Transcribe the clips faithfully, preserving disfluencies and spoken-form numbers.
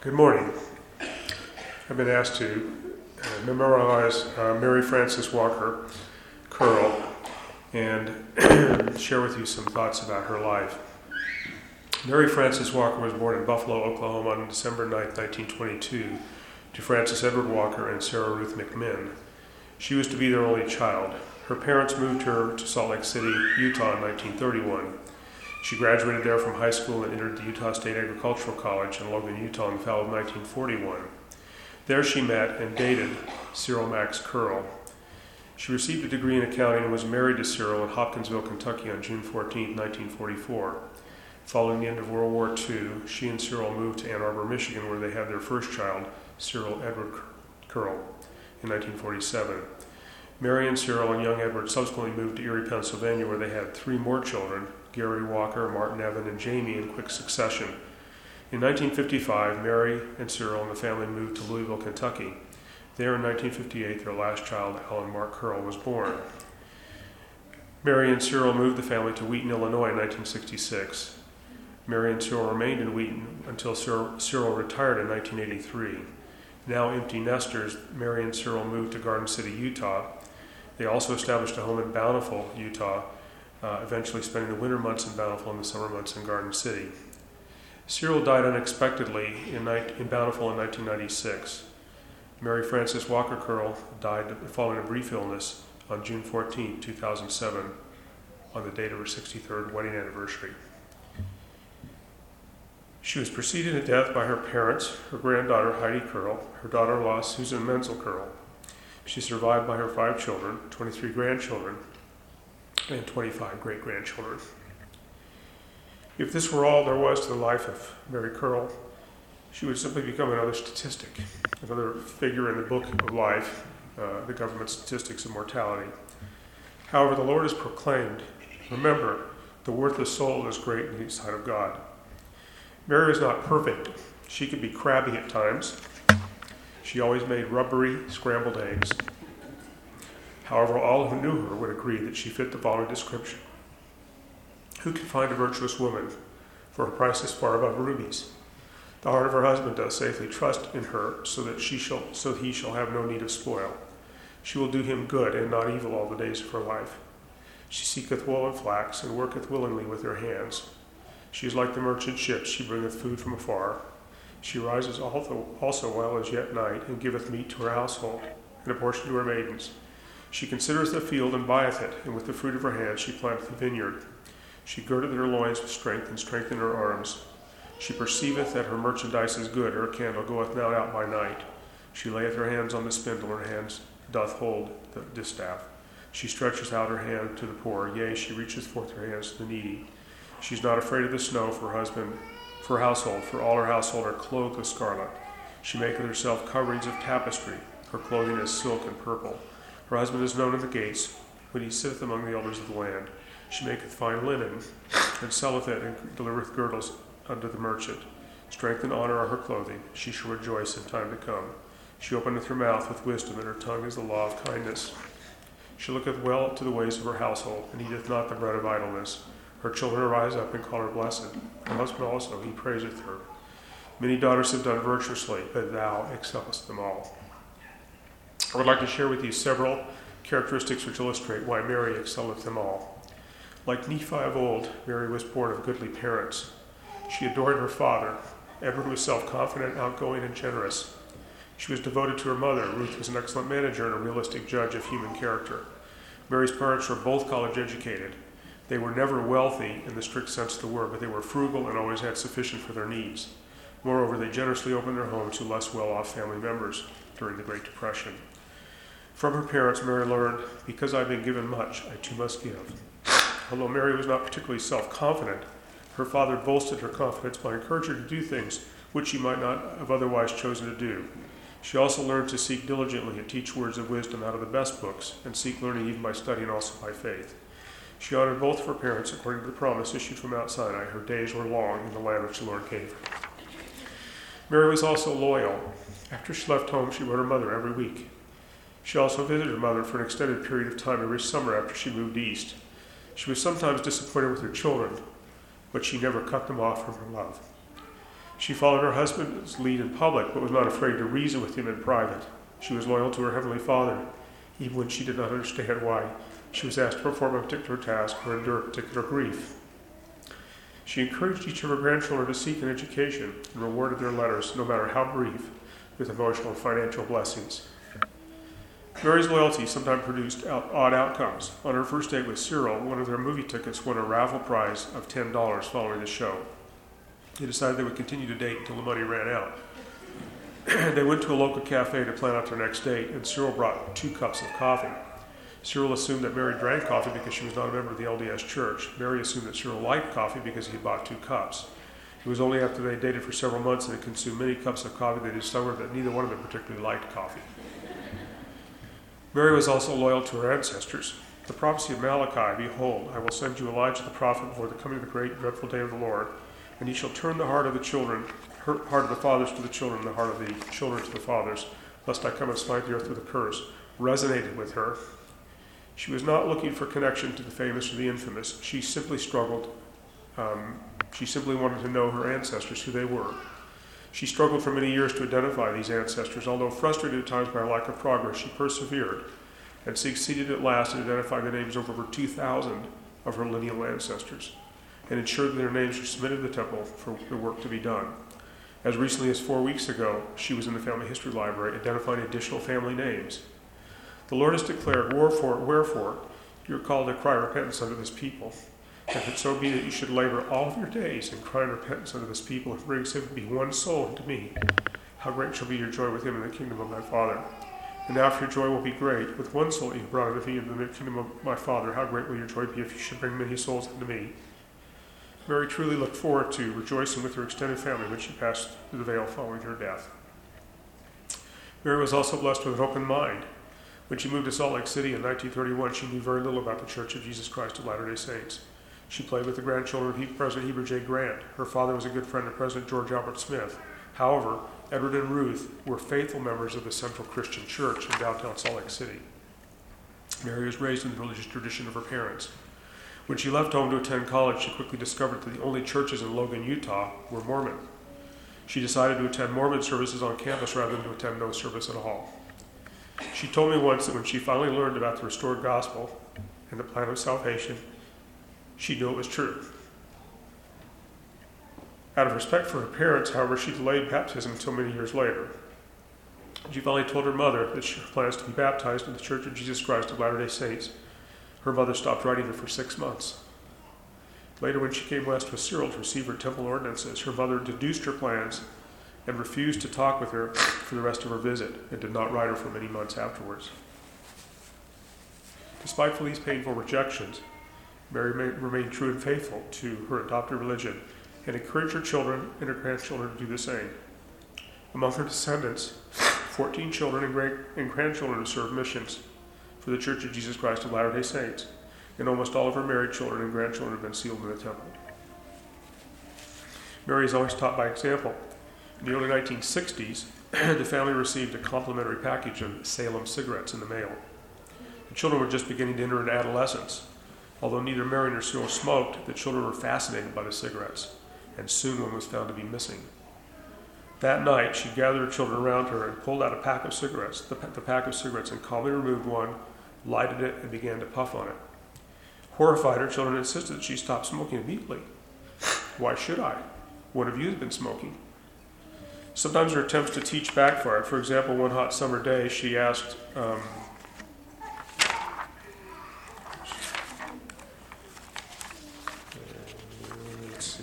Good morning. I've been asked to uh, memorialize uh, Mary Frances Walker Curl and share with you some thoughts about her life. Mary Frances Walker was born in Buffalo, Oklahoma on December ninth, nineteen twenty-two, to Francis Edward Walker and Sarah Ruth McMinn. She was to be their only child. Her parents moved her to Salt Lake City, Utah in nineteen thirty-one. She graduated there from high school and entered the Utah State Agricultural College in Logan, Utah in the fall of nineteen forty-one. There she met and dated Cyril Max Curl. She received a degree in accounting and was married to Cyril in Hopkinsville, Kentucky on June fourteenth, nineteen forty-four. Following the end of World War Two, she and Cyril moved to Ann Arbor, Michigan, where they had their first child, Cyril Edward Curl, in nineteen forty-seven. Mary and Cyril and young Edward subsequently moved to Erie, Pennsylvania, where they had three more children, Gary Walker, Martin Evan, and Jamie, in quick succession. In nineteen fifty-five, Mary and Cyril and the family moved to Louisville, Kentucky. There in nineteen fifty-eight, their last child, Alan Mark Curl, was born. Mary and Cyril moved the family to Wheaton, Illinois in nineteen sixty-six. Mary and Cyril remained in Wheaton until Cyril, Cyril retired in nineteen eighty-three. Now empty nesters, Mary and Cyril moved to Garden City, Utah. They also established a home in Bountiful, Utah, uh, eventually spending the winter months in Bountiful and the summer months in Garden City. Cyril died unexpectedly in, ni- in Bountiful in nineteen ninety-six. Mary Frances Walker Curl died following a brief illness on June fourteenth, two thousand seven, on the date of her sixty-third wedding anniversary. She was preceded at death by her parents, her granddaughter Heidi Curl, her daughter-in-law Susan Menzel Curl. She's survived by her five children, twenty-three grandchildren, and twenty-five great-grandchildren. If this were all there was to the life of Mary Curl, she would simply become another statistic, another figure in the book of life, uh, the government statistics of mortality. However, the Lord has proclaimed, remember, the worthless soul is great in the sight of God. Mary was not perfect. She could be crabby at times. She always made rubbery, scrambled eggs. However, all who knew her would agree that she fit the following description. Who can find a virtuous woman? For her price is far above rubies. The heart of her husband does safely trust in her, so that she shall, so that he shall have no need of spoil. She will do him good and not evil all the days of her life. She seeketh wool and flax, and worketh willingly with her hands. She is like the merchant ships, she bringeth food from afar. She rises also while it is yet night, and giveth meat to her household, and a portion to her maidens. She considereth the field, and buyeth it, and with the fruit of her hands she planteth a vineyard. She girdeth her loins with strength, and strengthened her arms. She perceiveth that her merchandise is good, her candle goeth not out by night. She layeth her hands on the spindle, her hands doth hold the distaff. She stretcheth out her hand to the poor, yea, she reacheth forth her hands to the needy. She is not afraid of the snow for her husband, for her household, for all her household are clothed with scarlet. She maketh herself coverings of tapestry, her clothing is silk and purple. Her husband is known in the gates, when he sitteth among the elders of the land. She maketh fine linen, and selleth it, and delivereth girdles unto the merchant. Strength and honor are her clothing, she shall rejoice in time to come. She openeth her mouth with wisdom, and her tongue is the law of kindness. She looketh well to the ways of her household, and eateth not the bread of idleness. Her children arise up and call her blessed. Her husband also, he praiseth her. Many daughters have done virtuously, but thou excellest them all. I would like to share with you several characteristics which illustrate why Mary excelleth them all. Like Nephi of old, Mary was born of goodly parents. She adored her father. Edward was self-confident, outgoing, and generous. She was devoted to her mother. Ruth was an excellent manager and a realistic judge of human character. Mary's parents were both college educated. They were never wealthy in the strict sense of the word, but they were frugal and always had sufficient for their needs. Moreover, they generously opened their home to less well-off family members during the Great Depression. From her parents, Mary learned, because I've been given much, I too must give. Although Mary was not particularly self-confident, her father bolstered her confidence by encouraging her to do things which she might not have otherwise chosen to do. She also learned to seek diligently and teach words of wisdom out of the best books, and seek learning even by studying also by faith. She honored both of her parents according to the promise issued from Mount Sinai. Her days were long in the land which the Lord gave her. Mary was also loyal. After she left home, she wrote her mother every week. She also visited her mother for an extended period of time every summer after she moved east. She was sometimes disappointed with her children, but she never cut them off from her love. She followed her husband's lead in public, but was not afraid to reason with him in private. She was loyal to her Heavenly Father, even when she did not understand why she was asked to perform a particular task or endure a particular grief. She encouraged each of her grandchildren to seek an education and rewarded their letters, no matter how brief, with emotional and financial blessings. Mary's loyalty sometimes produced out, odd outcomes. On her first date with Cyril, one of their movie tickets won a raffle prize of ten dollars following the show. They decided they would continue to date until the money ran out. They went to a local cafe to plan out their next date, and Cyril brought two cups of coffee. Cyril assumed that Mary drank coffee because she was not a member of the L D S Church. Mary assumed that Cyril liked coffee because he had bought two cups. It was only after they dated for several months and had consumed many cups of coffee they discovered that neither one of them particularly liked coffee. Mary was also loyal to her ancestors. The prophecy of Malachi, "Behold, I will send you Elijah the prophet before the coming of the great and dreadful day of the Lord, and he shall turn the heart of the children, heart of the fathers to the children, and the heart of the children to the fathers, lest I come and smite the earth with a curse," resonated with her. She was not looking for connection to the famous or the infamous. She simply struggled. Um, she simply wanted to know her ancestors, who they were. She struggled for many years to identify these ancestors. Although frustrated at times by her lack of progress, she persevered and succeeded at last in identifying the names of over two thousand of her lineal ancestors and ensured that their names were submitted to the temple for the work to be done. As recently as four weeks ago, she was in the Family History Library identifying additional family names. The Lord has declared, "Wherefore, wherefore, you are called to cry repentance unto this people. If it so be that you should labor all of your days in crying repentance unto this people, and bring simply one soul unto me, how great shall be your joy with him in the kingdom of my Father. And after your joy will be great, with one soul you have brought unto me in the kingdom of my Father, how great will your joy be if you should bring many souls unto me." Mary truly looked forward to rejoicing with her extended family when she passed through the veil following her death. Mary was also blessed with an open mind. When she moved to Salt Lake City in nineteen thirty-one, she knew very little about the Church of Jesus Christ of Latter-day Saints. She played with the grandchildren of President Heber J. Grant. Her father was a good friend of President George Albert Smith. However, Edward and Ruth were faithful members of the Central Christian Church in downtown Salt Lake City. Mary was raised in the religious tradition of her parents. When she left home to attend college, she quickly discovered that the only churches in Logan, Utah, were Mormon. She decided to attend Mormon services on campus rather than to attend no service at all. She told me once that when she finally learned about the restored gospel and the plan of salvation, she knew it was true. Out of respect for her parents, however, she delayed baptism until many years later. She finally told her mother that she plans to be baptized in the Church of Jesus Christ of Latter-day Saints. Her mother stopped writing her for six months. Later, when she came west with Cyril to receive her temple ordinances, her mother deduced her plans and refused to talk with her for the rest of her visit, and did not write her for many months afterwards. Despite these painful rejections, Mary remained true and faithful to her adopted religion and encouraged her children and her grandchildren to do the same. Among her descendants, fourteen children and, great, and grandchildren have served missions for the Church of Jesus Christ of Latter-day Saints, and almost all of her married children and grandchildren have been sealed in the temple. Mary is always taught by example. In the early nineteen sixties, the family received a complimentary package of Salem cigarettes in the mail. The children were just beginning to enter into adolescence. Although neither Mary nor Cyril smoked, the children were fascinated by the cigarettes, and soon one was found to be missing. That night, she gathered her children around her and pulled out a pack of cigarettes, the, the pack of cigarettes, and calmly removed one, lighted it, and began to puff on it. Horrified, her children insisted that she stop smoking immediately. "Why should I? One of you has been smoking." Sometimes her attempts to teach backfired. For example, one hot summer day, she asked, um, let's see.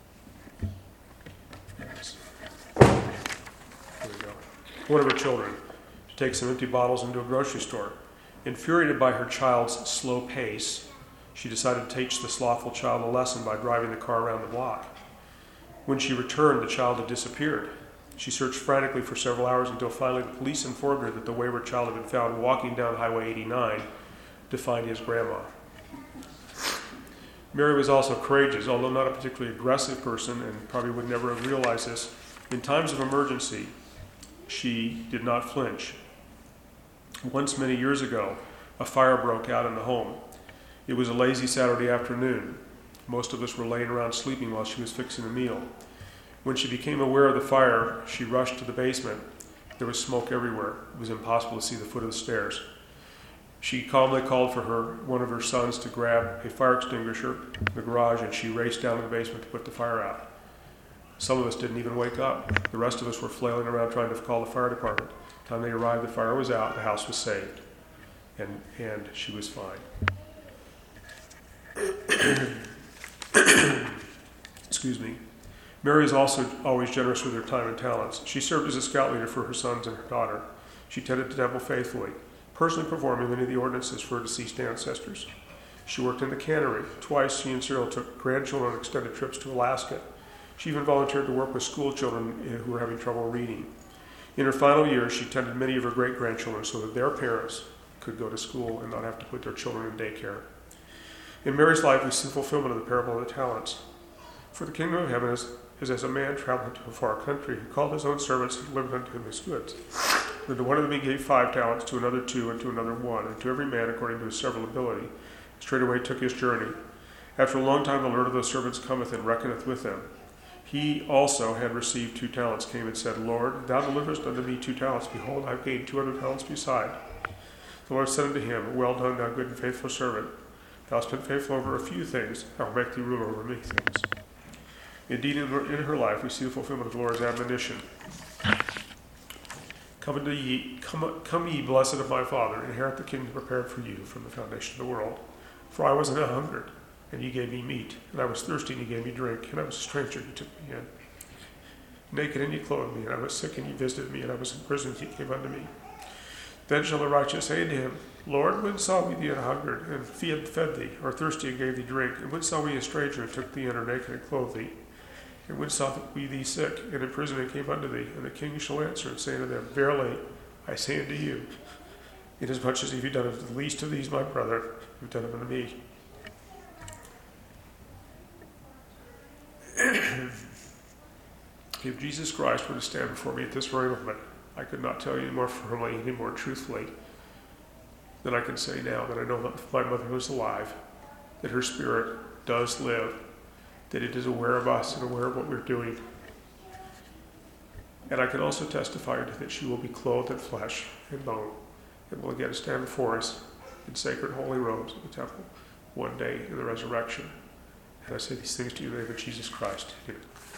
There we go. One of her children to take some empty bottles into a grocery store. Infuriated by her child's slow pace, she decided to teach the slothful child a lesson by driving the car around the block. When she returned, the child had disappeared. She searched frantically for several hours until finally the police informed her that the wayward child had been found walking down Highway eighty-nine to find his grandma. Mary was also courageous, although not a particularly aggressive person, and probably would never have realized this. In times of emergency, she did not flinch. Once, many years ago, a fire broke out in the home. It was a lazy Saturday afternoon. Most of us were laying around sleeping while she was fixing a meal. When she became aware of the fire, she rushed to the basement. There was smoke everywhere. It was impossible to see the foot of the stairs. She calmly called for her one of her sons to grab a fire extinguisher in the garage, and she raced down to the basement to put the fire out. Some of us didn't even wake up. The rest of us were flailing around trying to call the fire department. By the time they arrived, the fire was out, the house was saved, and, and she was fine. Excuse me. Mary is also always generous with her time and talents. She served as a scout leader for her sons and her daughter. She tended the temple faithfully, personally performing many of the ordinances for her deceased ancestors. She worked in the cannery. Twice she and Cyril took grandchildren on extended trips to Alaska. She even volunteered to work with school children who were having trouble reading. In her final years, she tended many of her great-grandchildren so that their parents could go to school and not have to put their children in daycare. In Mary's life, we see the fulfillment of the parable of the talents. For the kingdom of heaven is, is as a man traveling to a far country who called his own servants and delivered unto him his goods. And to one of them he gave five talents, to another two, and to another one, and to every man according to his several ability. Straightway took his journey. After a long time the Lord of those servants cometh and reckoneth with them. He also had received two talents, came and said, Lord, thou deliverest unto me two talents. Behold, I have gained two hundred talents beside. The Lord said unto him, Well done, thou good and faithful servant. Thou hast been faithful over a few things. I will make thee ruler over many things. Indeed, in her, in her life, we see the fulfillment of the Lord's admonition. Come, unto ye, come, come ye, blessed of my Father, inherit the kingdom prepared for you from the foundation of the world. For I was an hungered, and ye gave me meat, and I was thirsty, and ye gave me drink, and I was a stranger, and ye took me in. Naked, and ye clothed me, and I was sick, and ye visited me, and I was in prison, and ye came unto me. Then shall the righteous say unto him, Lord, when saw we thee an hungered, and fed thee, or thirsty, and gave thee drink? And when saw we a stranger, and took thee in, or naked, and clothed thee? And when saw we thee sick, and in prison, and came unto thee? And the king shall answer, and say unto them, Verily, I say unto you, inasmuch as if you done it to the least of these, my brother, you have done it unto me. If Jesus Christ were to stand before me at this very moment, I could not tell you any more firmly, any more truthfully than I can say now that I know that my mother was alive, that her spirit does live, that it is aware of us and aware of what we're doing. And I can also testify that she will be clothed in flesh and bone and will again stand before us in sacred holy robes in the temple one day in the resurrection. And I say these things to you in the name of Jesus Christ. Amen.